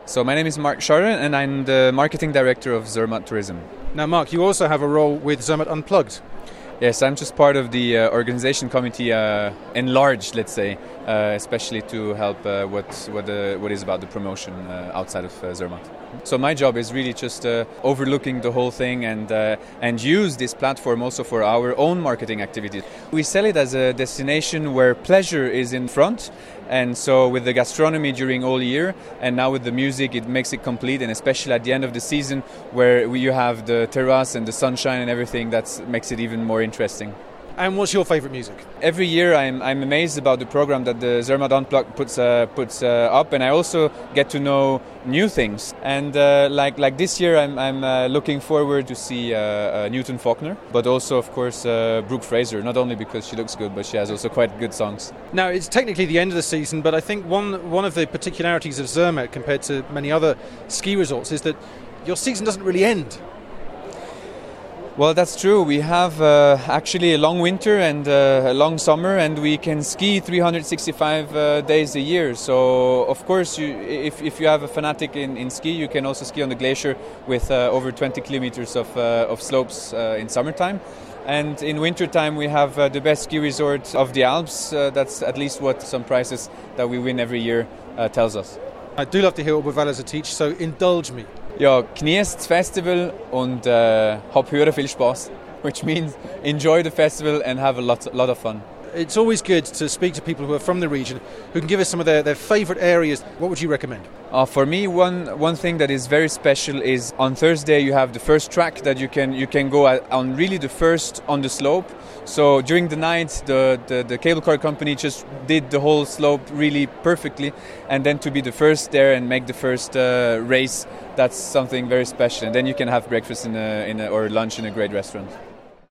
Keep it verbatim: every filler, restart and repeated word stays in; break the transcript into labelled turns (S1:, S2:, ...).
S1: So my name is Mark Scharre and I'm the marketing director of Zermatt Tourism.
S2: Now, Mark, you also have a role with Zermatt Unplugged.
S1: Yes, I'm just part of the uh, organization committee, uh, enlarged, let's say, uh, especially to help uh, what what, uh, what is about the promotion uh, outside of uh, Zermatt. So my job is really just uh, overlooking the whole thing and uh, and use this platform also for our own marketing activities. We sell it as a destination where pleasure is in front, and so with the gastronomy during all year, and now with the music, it makes it complete, and especially at the end of the season where you have the terrace and the sunshine and everything, that makes it even more interesting.
S2: And what's your favourite music?
S1: Every year I'm I'm amazed about the program that the Zermatt Unplugged puts uh, puts uh, up, and I also get to know new things. And uh, like like this year I'm I'm uh, looking forward to see uh, uh, Newton Faulkner, but also of course uh, Brooke Fraser. Not only because she looks good, but she has also quite good songs.
S2: Now, it's technically the end of the season, but I think one one of the particularities of Zermatt compared to many other ski resorts is that your season doesn't really end.
S1: Well, that's true. We have uh, actually a long winter and uh, a long summer, and we can ski three hundred sixty-five uh, days a year. So, of course, you, if, if you have a fanatic in, in ski, you can also ski on the glacier with uh, over twenty kilometers of, uh, of slopes uh, in summertime. And in wintertime, we have uh, the best ski resort of the Alps. Uh, that's at least what some prizes that we win every year uh, tells us.
S2: I do love to hear what Bavalas teach, so indulge me.
S1: Ja, genießt das Festival und äh, hab höher viel Spaß, which means enjoy the festival and have a lot, lot of fun.
S2: It's always good to speak to people who are from the region, who can give us some of their, their favourite areas. What would you recommend?
S1: Uh, for me, one one thing that is very special is on Thursday you have the first track that you can you can go on, really the first on the slope. So during the night, the, the, the cable car company just did the whole slope really perfectly, and then to be the first there and make the first uh, race, that's something very special. And then you can have breakfast in a, in a, or lunch in a great restaurant.